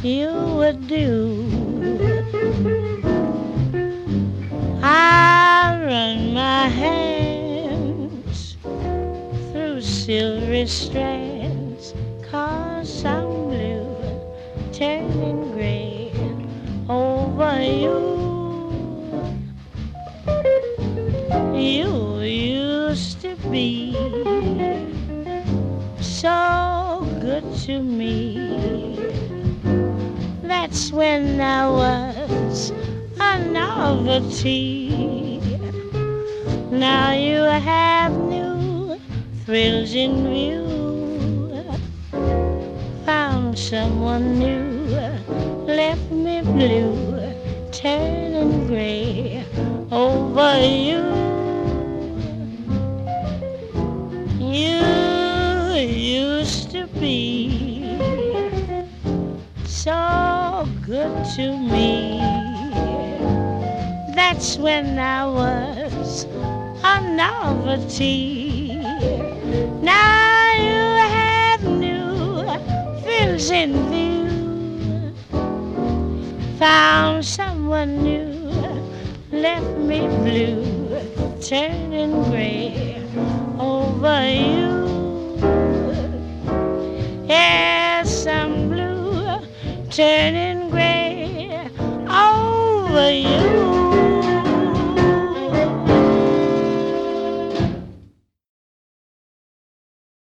you would do. I run my hands through silvery strands, 'cause I'm blue, turning gray over you. You used to be so good to me. That's when I was a novelty. Now you have new thrills in view. Found someone new, left me blue, turning gray over you. You used to be so good to me. That's when I was a novelty. Now you have new thrills in view. Found someone new, left me blue, turning gray